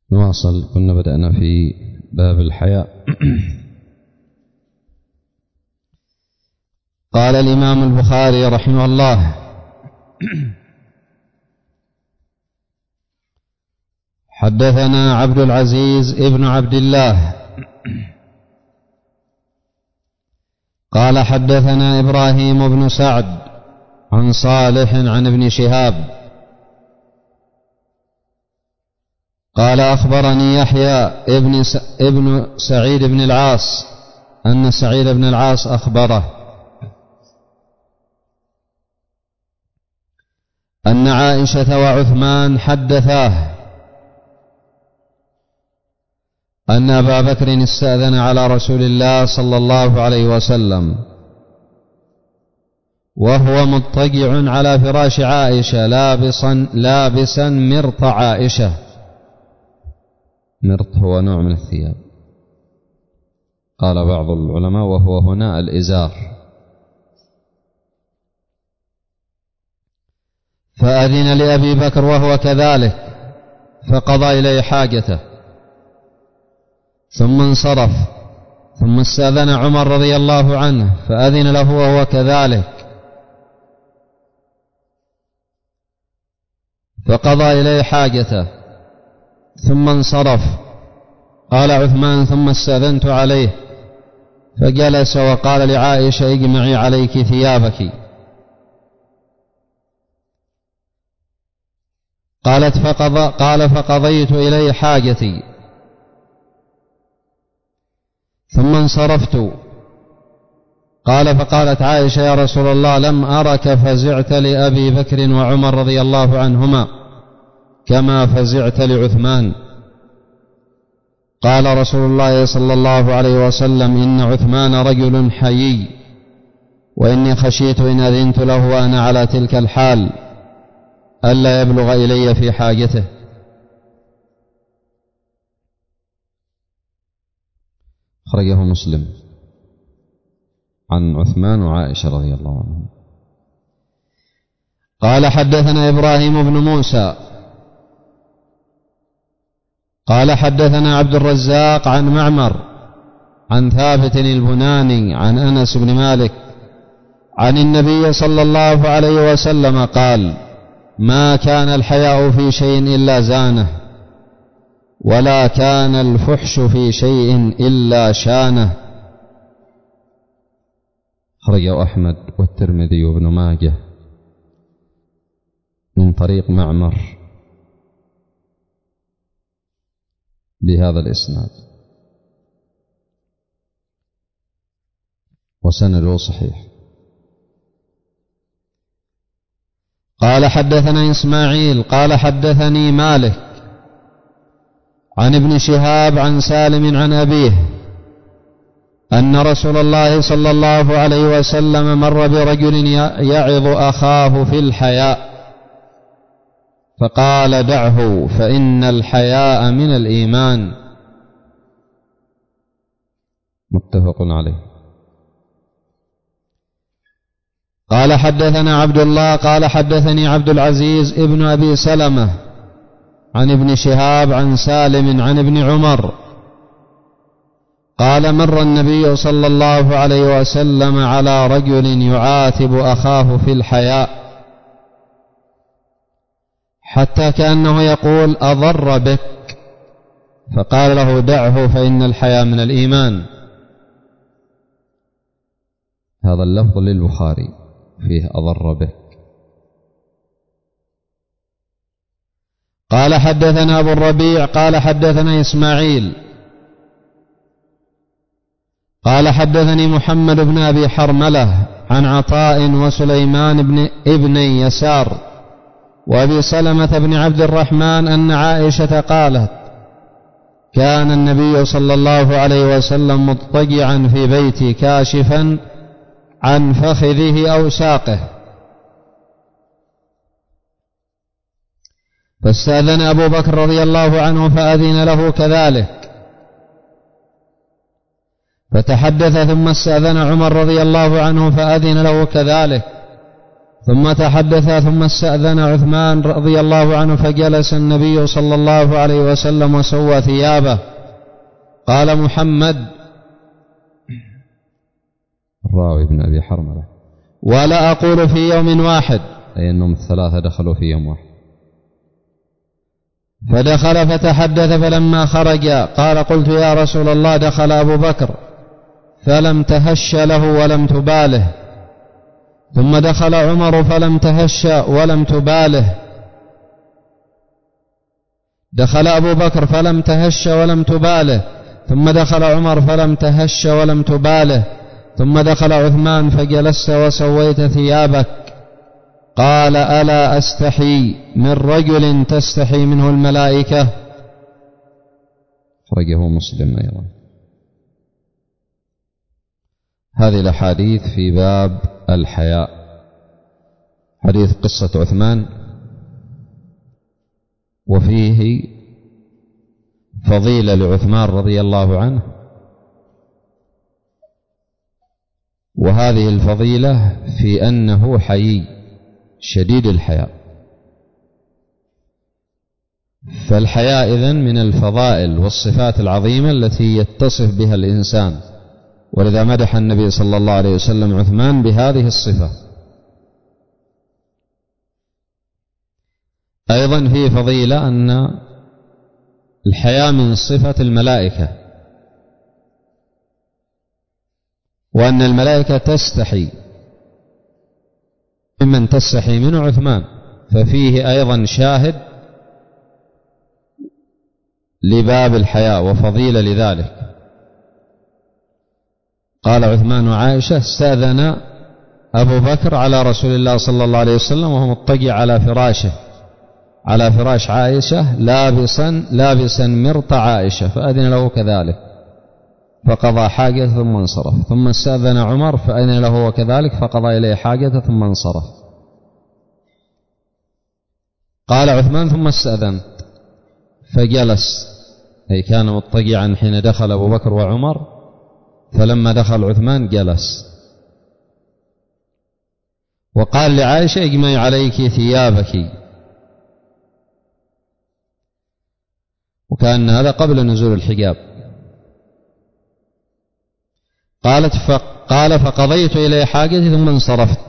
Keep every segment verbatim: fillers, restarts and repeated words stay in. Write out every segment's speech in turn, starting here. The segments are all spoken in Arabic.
نواصل. كنا بدأنا في باب الحياء. قال الإمام البخاري رحمه الله: حدثنا عبد العزيز ابن عبد الله قال حدثنا إبراهيم بن سعد عن صالح عن ابن شهاب قال أخبرني يحيى ابن, س... ابن سعيد بن العاص أن سعيد بن العاص أخبره أن عائشة وعثمان حدثاه أن أبا بكر استأذن على رسول الله صلى الله عليه وسلم وهو مضطجع على فراش عائشة لابسا, لابسا مرط عائشة. مرط هو نوع من الثياب، قال بعض العلماء وهو هنا الإزار. فأذن لأبي بكر وهو كذلك فقضى إليه حاجته ثم انصرف، ثم استأذن عمر رضي الله عنه فأذن له وهو كذلك فقضى إليه حاجته ثم انصرف. قال عثمان: ثم استأذنت عليه فجلس وقال لعائشة: اجمعي عليك ثيابك. قالت فقضى قال فقضيت إليه حاجتي ثم انصرفت. قال فقالت عائشة: يا رسول الله لم أرك فزعت لأبي بكر وعمر رضي الله عنهما كما فزعت لعثمان. قال رسول الله صلى الله عليه وسلم: إن عثمان رجل حيي، وإني خشيت إن أذنت له وأنا على تلك الحال ألا يبلغ إلي في حاجته. خرجه مسلم عن عثمان وعائشة رضي الله عنهم. قال حدثنا إبراهيم بن موسى قال حدثنا عبد الرزاق عن معمر عن ثابت البناني عن أنس بن مالك عن النبي صلى الله عليه وسلم قال: ما كان الحياء في شيء إلا زانه، ولا كان الفحش في شيء إلا شانه. خرجه أحمد والترمذي وابن ماجه من طريق معمر بهذا الإسناد، وسنده صحيح. قال حدثنا إسماعيل قال حدثني مالك عن ابن شهاب عن سالم عن أبيه أن رسول الله صلى الله عليه وسلم مر برجل يعظ أخاه في الحياء فقال: دعه فإن الحياء من الإيمان. متفق عليه. قال حدثنا عبد الله قال حدثني عبد العزيز ابن أبي سلمة عن ابن شهاب عن سالم عن ابن عمر قال: مر النبي صلى الله عليه وسلم على رجل يعاتب أخاه في الحياء حتى كأنه يقول: أضر بك، فقال له: دعه فإن الحياء من الإيمان. هذا اللفظ للبخاري فيه أضر بك. قال حدثنا أبو الربيع قال حدثنا إسماعيل قال حدثني محمد بن أبي حرملة عن عطاء وسليمان بن ابن يسار وأبي سلمة بن عبد الرحمن أن عائشة قالت: كان النبي صلى الله عليه وسلم مضطجعا في بيتي كاشفا عن فخذه أو ساقه، فاستأذن أبو بكر رضي الله عنه فأذن له كذلك، فتحدث ثم استأذن عمر رضي الله عنه فأذن له كذلك، ثم تحدث ثم استأذن عثمان رضي الله عنه فجلس النبي صلى الله عليه وسلم وسوى ثيابه. قال محمد الراوي بن أبي حرملة: ولا أقول في يوم واحد، أي أنهم الثلاثة دخلوا في يوم واحد. فدخل فتحدث، فلما خرج قال: قلت يا رسول الله دخل أبو بكر فلم تهش له ولم تباله، ثم دخل عمر فلم تهش ولم تباله، دخل أبو بكر فلم تهش ولم تباله، ثم دخل عمر فلم تهش ولم تباله، ثم دخل عثمان فجلست وسويت ثيابك. قال: ألا أستحي من رجل تستحي منه الملائكة؟ أخرجه مسلم أيضا. هذه الأحاديث في باب الحياء. حديث قصة عثمان وفيه فضيلة لعثمان رضي الله عنه، وهذه الفضيلة في أنه حيي شديد الحياء. فالحياء إذن من الفضائل والصفات العظيمة التي يتصف بها الإنسان، ولذا مدح النبي صلى الله عليه وسلم عثمان بهذه الصفة. أيضا فيه فضيلة أن الحياء من صفة الملائكة، وأن الملائكة تستحي ممن تستحي منه عثمان، ففيه أيضا شاهد لباب الحياء وفضيلة لذلك. قال عثمان وعائشة: استأذن أبو بكر على رسول الله صلى الله عليه وسلم وهو مضطجع على فراشه على فراش عائشة لابسا لابسا مرط عائشة، فأذن له كذلك فقضى حاجته ثم انصرف. ثم استأذن عمر فأذن له وكذلك فقضى إليه حاجته ثم انصرف. قال عثمان: ثم استأذنت فجلس، أي كان مضطجعا حين دخل أبو بكر وعمر، فلما دخل عثمان جلس. وقال لعائشة: اجمعي عليك ثيابك، وكان هذا قبل نزول الحجاب. قالت فقال: فقضيت إليه حاجتي ثم انصرفت.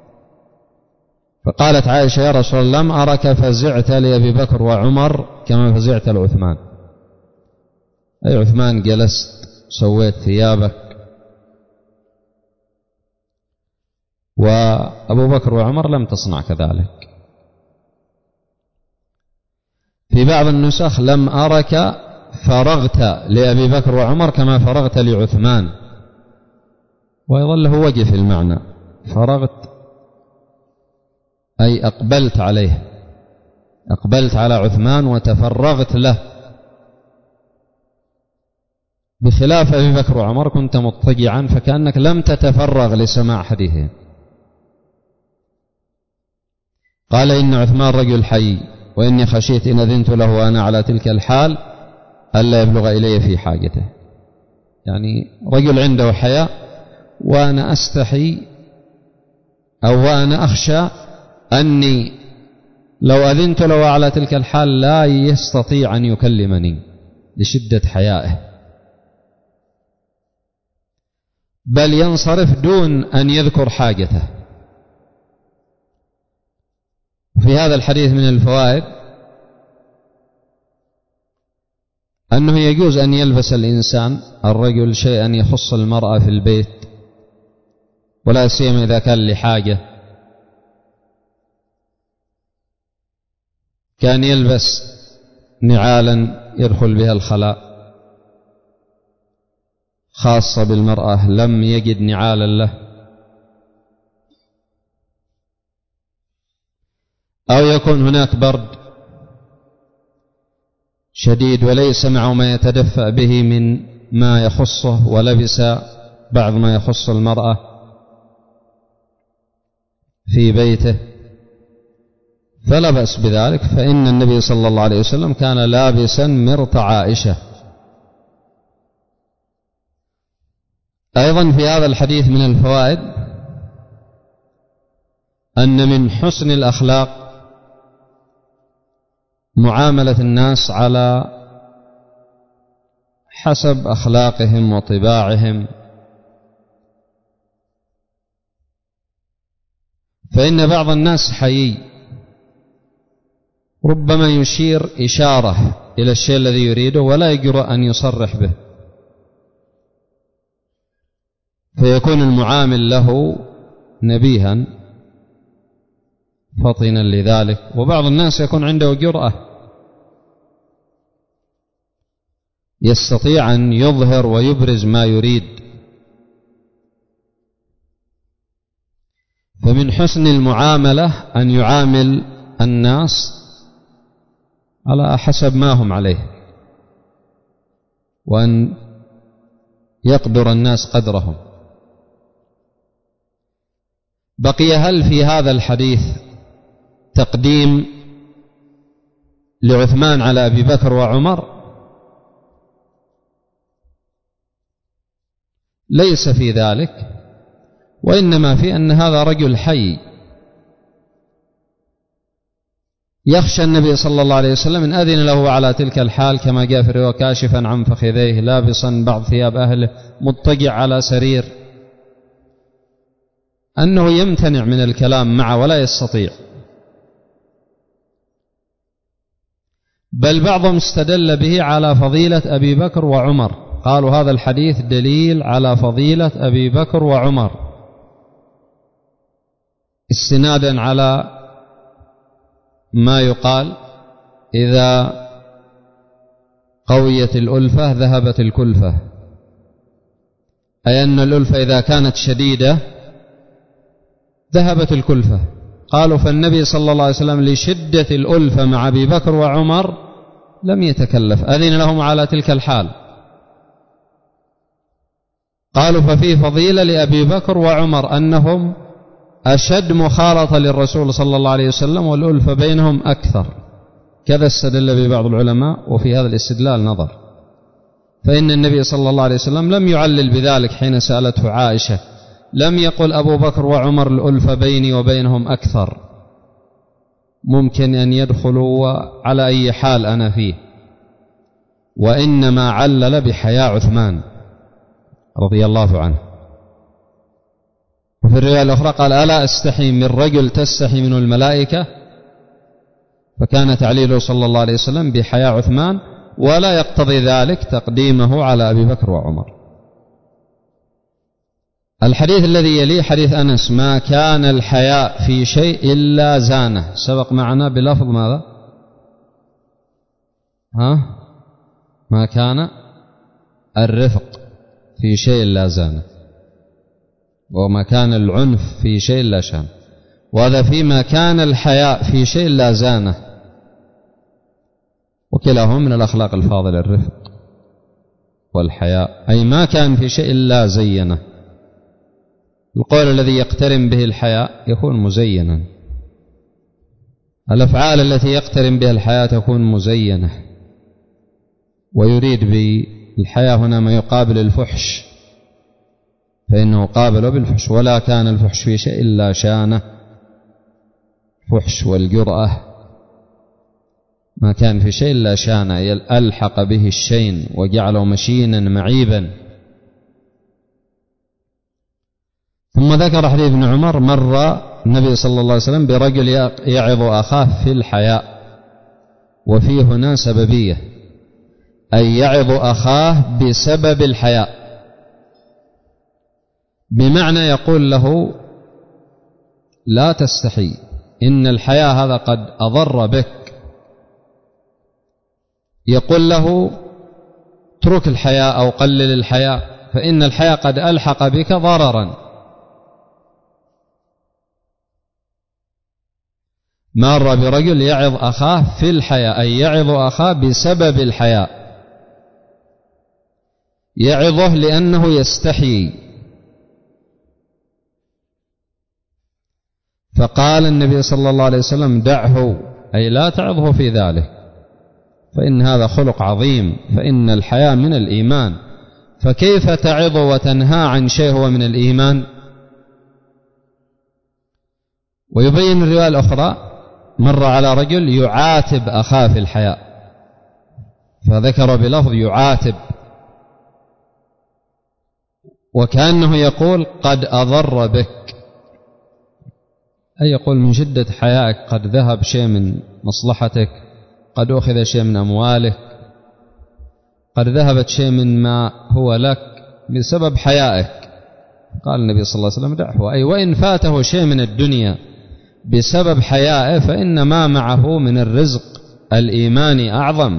فقالت عائشة: يا رسول الله لم أرك فزعت لأبي بكر وعمر كما فزعت لعثمان، أي عثمان جلست سويت ثيابك، وأبو بكر وعمر لم تصنع كذلك. في بعض النسخ: لم أرك فرغت لأبي بكر وعمر كما فرغت لعثمان، ويظل هو وجه في المعنى. فرغت أي أقبلت عليه، أقبلت على عثمان وتفرغت له، بخلاف أبي بكر وعمر كنت مضطجعا فكأنك لم تتفرغ لسماع حديثهم. قال: إن عثمان رجل حي، وإني خشيت إن أذنت له وأنا على تلك الحال ألا يبلغ إلي في حاجته. يعني رجل عنده حياء، وأنا أستحي أو وأنا أخشى أني لو أذنت له على تلك الحال لا يستطيع أن يكلمني لشدة حيائه، بل ينصرف دون أن يذكر حاجته. في هذا الحديث من الفوائد أنه يجوز أن يلبس الإنسان الرجل شيئا يخص المرأة في البيت، ولا سيما إذا كان لحاجة، كان يلبس نعالا يدخل بها الخلاء خاصة بالمرأة لم يجد نعالا له، أو يكون هناك برد شديد وليس معه ما يتدفأ به من ما يخصه، ولبس بعض ما يخص المرأة في بيته فلا بأس بذلك، فإن النبي صلى الله عليه وسلم كان لابسا مرط عائشة. أيضا في هذا الحديث من الفوائد أن من حسن الأخلاق معاملة الناس على حسب أخلاقهم وطباعهم، فإن بعض الناس حيي ربما يشير إشارة إلى الشيء الذي يريده ولا يجرؤ أن يصرح به، فيكون المعامل له نبيها فطنا لذلك. وبعض الناس يكون عنده جرأة، يستطيع أن يظهر ويبرز ما يريد. فمن حسن المعاملة أن يعامل الناس على حسب ما هم عليه، وأن يقدر الناس قدرهم. بقي هل في هذا الحديث تقديم لعثمان على أبي بكر وعمر؟ ليس في ذلك، وإنما في أن هذا رجل حي يخشى النبي صلى الله عليه وسلم إن أذن له على تلك الحال كما جاء في الرواية كاشفا عن فخذيه لابسا بعض ثياب أهله مضطجع على سرير، أنه يمتنع من الكلام معه ولا يستطيع. بل بعضهم استدل به على فضيلة أبي بكر وعمر، قالوا هذا الحديث دليل على فضيلة أبي بكر وعمر، استنادا على ما يقال إذا قويت الألفة ذهبت الكلفة، أي أن الألفة إذا كانت شديدة ذهبت الكلفة. قالوا فالنبي صلى الله عليه وسلم لشدة الألفة مع أبي بكر وعمر لم يتكلف، أذن لهم على تلك الحال. قالوا ففي فضيلة لأبي بكر وعمر أنهم أشد مخالطة للرسول صلى الله عليه وسلم والألفة بينهم أكثر، كذا استدل به بعض العلماء، وفي هذا الاستدلال نظر، فإن النبي صلى الله عليه وسلم لم يعلل بذلك حين سألته عائشة، لم يقل أبو بكر وعمر الألفة بيني وبينهم أكثر، ممكن أن يدخلوا على أي حال أنا فيه، وإنما علل بحياء عثمان رضي الله عنه. وفي الرواية الأخرى قال ألا أستحي من رجل تستحي منه الملائكة، فكان تعليله صلى الله عليه وسلم بحياء عثمان، ولا يقتضي ذلك تقديمه على أبي بكر وعمر. الحديث الذي يليه حديث أنس ما كان الحياء في شيء إلا زانه، سبق معنا بلفظ ماذا؟ ها؟ ما كان الرفق في شيء إلا زانه، وما كان العنف في شيء لا شان، وهذا فيما كان الحياء في شيء لا زانه، وكلاهما من الأخلاق الفاضلة الرفق والحياء، أي ما كان في شيء لا زينه. القول الذي يقترن به الحياء يكون مزينا، الأفعال التي يقترن بها الحياء تكون مزينة، ويريد بالحياء هنا ما يقابل الفحش، فإنه قابل بالفحش، ولا كان الفحش في شيء إلا شانه، فحش والجرأة ما كان في شيء إلا شانه، ألحق به الشين وجعله مشينا معيبا. ثم ذكر حديث ابن عمر مر النبي صلى الله عليه وسلم برجل يعظ أخاه في الحياء، وفيه هنا سببية، أي يعظ أخاه بسبب الحياء، بمعنى يقول له لا تستحي، إن الحياء هذا قد أضر بك، يقول له اترك الحياء أو قلل الحياء، فإن الحياء قد ألحق بك ضررا. مر برجل يعظ أخاه في الحياء، أي يعظ أخاه بسبب الحياء، يعظه لأنه يستحي. فقال النبي صلى الله عليه وسلم دعه، أي لا تعظه في ذلك، فإن هذا خلق عظيم، فإن الحياء من الإيمان، فكيف تعظ وتنهى عن شيء هو من الإيمان؟ ويبين الرواية الأخرى مر على رجل يعاتب أخاه في الحياء، فذكر بلفظ يعاتب، وكأنه يقول قد أضر بك، أي يقول من شدة حيائك قد ذهب شيء من مصلحتك، قد أخذ شيء من أموالك، قد ذهبت شيء من ما هو لك بسبب حيائك. قال النبي صلى الله عليه وسلم دعه، أي وإن فاته شيء من الدنيا بسبب حيائه فإن ما معه من الرزق الإيماني أعظم،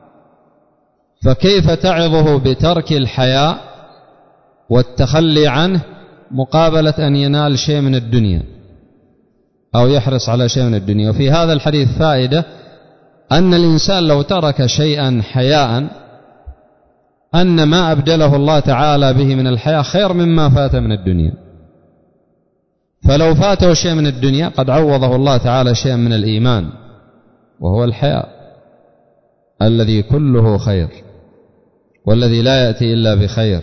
فكيف تعظه بترك الحياء والتخلي عنه مقابلة أن ينال شيء من الدنيا أو يحرص على شيء من الدنيا؟ وفي هذا الحديث فائدة أن الإنسان لو ترك شيئا حياء أن ما أبدله الله تعالى به من الحياء خير مما فات من الدنيا، فلو فاته شيء من الدنيا قد عوضه الله تعالى شيئا من الإيمان وهو الحياء الذي كله خير والذي لا يأتي إلا بخير.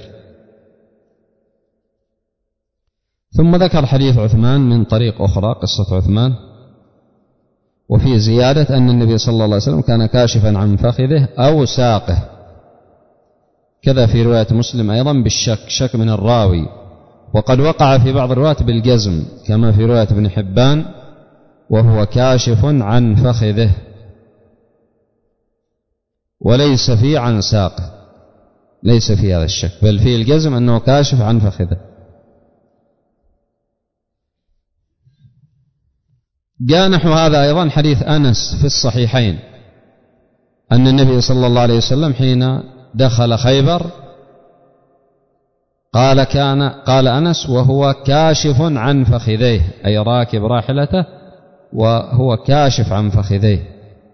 ثم ذكر حديث عثمان من طريق أخرى، قصة عثمان، وفي زيادة أن النبي صلى الله عليه وسلم كان كاشفا عن فخذه أو ساقه، كذا في رواية مسلم أيضا بالشك، شك من الراوي، وقد وقع في بعض الروايات بالجزم كما في رواية ابن حبان وهو كاشف عن فخذه، وليس في عن ساقه، ليس في هذا الشك، بل في الجزم أنه كاشف عن فخذه. جاء نحو هذا أيضا حديث أنس في الصحيحين أن النبي صلى الله عليه وسلم حين دخل خيبر قال كان قال أنس وهو كاشف عن فخذيه، أي راكب راحلته وهو كاشف عن فخذيه.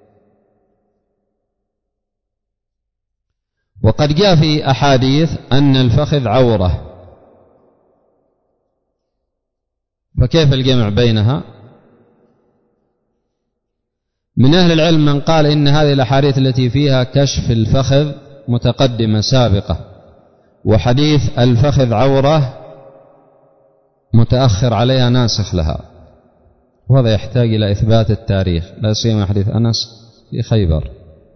وقد جاء في أحاديث أن الفخذ عورة، فكيف الجمع بينها؟ من أهل العلم من قال إن هذه الأحاديث التي فيها كشف الفخذ متقدمة سابقة، وحديث الفخذ عورة متأخر عليها ناسخ لها، وهذا يحتاج إلى إثبات التاريخ، لا سيما حديث أنس في خيبر.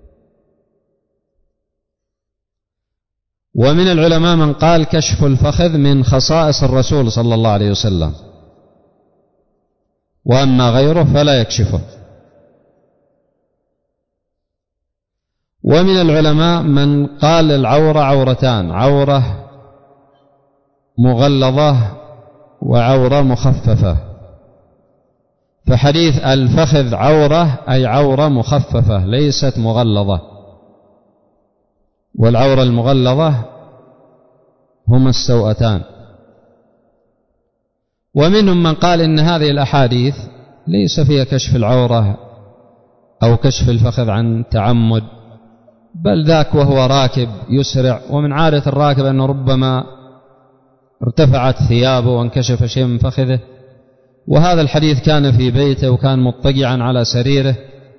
ومن العلماء من قال كشف الفخذ من خصائص الرسول صلى الله عليه وسلم، وأما غيره فلا يكشفه. ومن العلماء من قال العورة عورتان، عورة مغلظة وعورة مخففة، فحديث الفخذ عورة أي عورة مخففة ليست مغلظة، والعورة المغلظة هما السوأتان. ومنهم من قال إن هذه الأحاديث ليس فيها كشف العورة أو كشف الفخذ عن تعمد، بل ذاك وهو راكب يسرع، ومن عادة الراكب أنه ربما ارتفعت ثيابه وانكشف شيء من فخذه، وهذا الحديث كان في بيته وكان مضطجعا على سريره.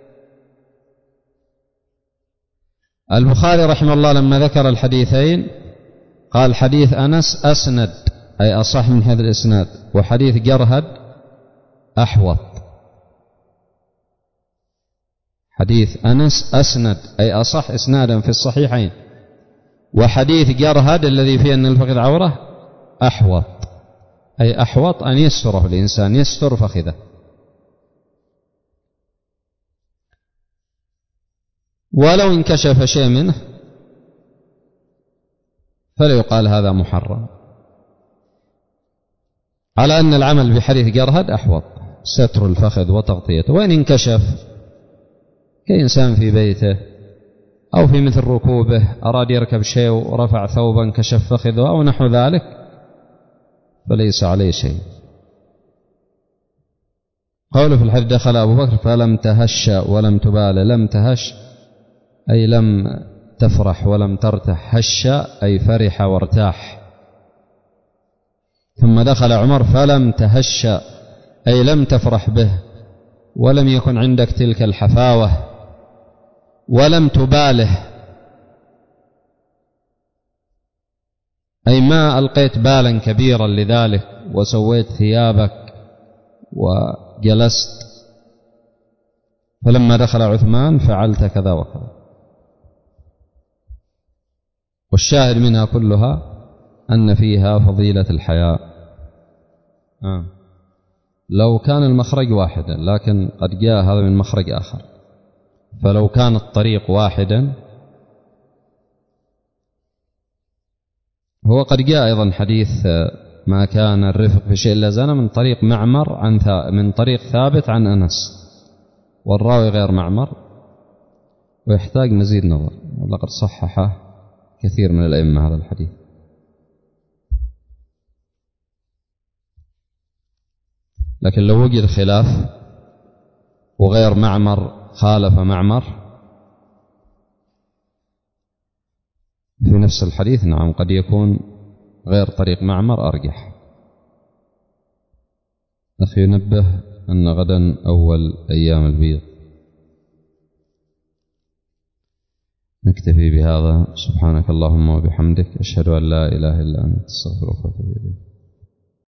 البخاري رحمه الله لما ذكر الحديثين قال حديث أنس أسند أي أصح من هذا الإسناد، وحديث جرهد أحوط. حديث أنس أسند أي أصح إسنادا في الصحيحين، وحديث جرهد الذي فيه أن الفخذ عورة أحوط أي أحوط أن يستره الإنسان، يستر فخذه. ولو انكشف شيء منه فلا يقال هذا محرم، على أن العمل بحديث جرهد أحوط، ستر الفخذ وتغطيته. وإن انكشف كإنسان في بيته أو في مثل ركوبه أراد يركب شيء ورفع ثوبا كشف فخذه أو نحو ذلك فليس عليه شيء. قوله في الحديث دخل أبو بكر فلم تهش ولم تبال، لم تهش أي لم تفرح ولم ترتح، هش أي فرح وارتاح. ثم دخل عمر فلم تهش أي لم تفرح به ولم يكن عندك تلك الحفاوة، ولم تباله أي ما ألقيت بالا كبيرا لذلك وسويت ثيابك و وجلست، فلما دخل عثمان فعلت كذا وكذا. والشاهد منها كلها أن فيها فضيلة الحياء. آه. لو كان المخرج واحدا، لكن قد جاء هذا من مخرج آخر، فلو كان الطريق واحدا، هو قد جاء أيضا حديث ما كان الرفق في شيء إلا زانه من طريق معمر عن من طريق ثابت عن أنس، والراوي غير معمر، ويحتاج مزيد نظر، ولقد صححه كثير من الأئمة هذا الحديث. لكن لو وجد خلاف وغير معمر خالف معمر في نفس الحديث، نعم قد يكون غير طريق معمر أرجح. أخي ينبه أن غدا أول أيام البيض. نكتفي بهذا. سبحانك اللهم وبحمدك، أشهد أن لا إله إلا أنت، أستغفرك وأتوب إليك.